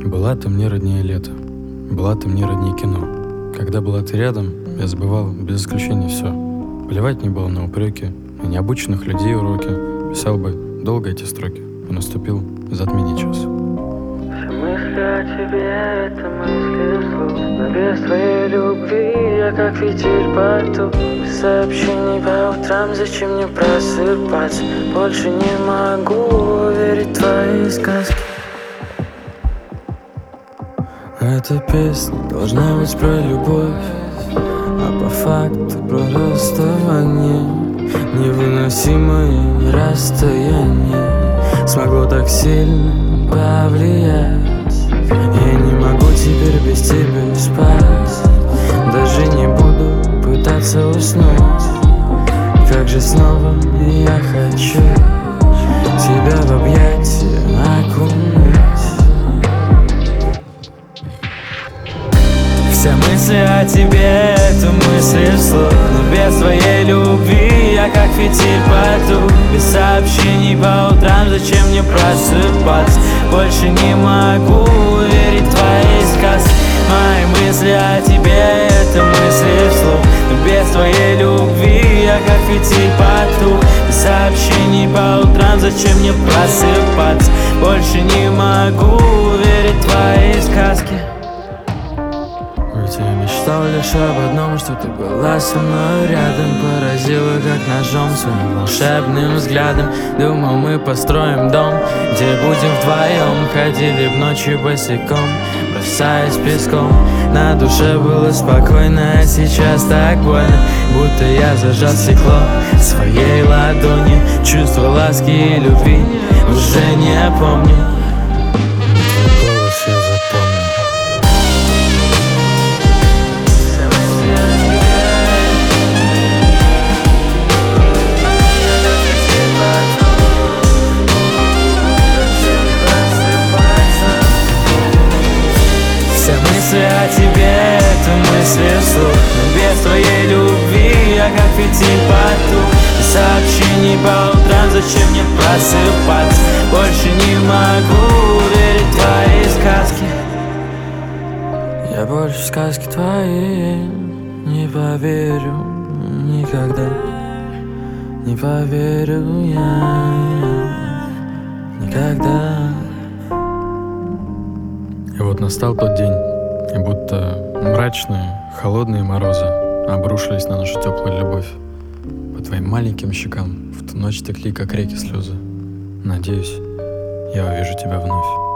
Была ты мне роднее лето, была ты мне роднее кино. Когда была ты рядом, я забывал без исключения все. Плевать не было на упреки, на необученных людей уроки. Писал бы долго эти строки, и наступил затмение час. Все мысли о тебе — это мысли вслух, но без твоей любви я как фитиль потух. Без сообщений по утрам, зачем мне просыпаться? Больше не могу верить в твои сказки. Эта песня должна быть про любовь, а по факту про расставание. Невыносимое расстояние смогло так сильно повлиять. Я не могу теперь без тебя спать, даже не буду пытаться уснуть. Как же снова я хочу тебя в объятия окунуть. Все мысли о тебе — это мысли вслух, но без твоей любви я как фитиль потух. Без сообщений по утрам, зачем мне просыпаться? Больше не могу верить в твои сказки. Мои мысли о тебе — это мысли вслух, но без твоей любви я как фитиль потух. Без сообщений по утрам, зачем мне просыпаться? Больше не могу верить в твои сказки. Ведь я мечтал лишь об одном, что ты была со мной рядом. Поразила как ножом своим волшебным взглядом. Думал, мы построим дом, где будем вдвоем. Ходили в ночи босиком, бросаясь песком. На душе было спокойно, а сейчас так больно, будто я зажал стекло в своей ладони. Чувство ласки и любви уже не помню. Твой голос я запомнил. Мысли о тебе — это мысли вслух, но без твоей любви я как фитиль потух. Без сообщений по утрам, зачем мне просыпаться? Больше не могу верить в твои сказки. Я больше в сказки твои не поверю никогда. Не поверю я никогда. И вот настал тот день, и будто мрачные, холодные морозы обрушились на нашу теплую любовь. По твоим маленьким щекам в ту ночь текли, как реки, слезы. Надеюсь, я увижу тебя вновь.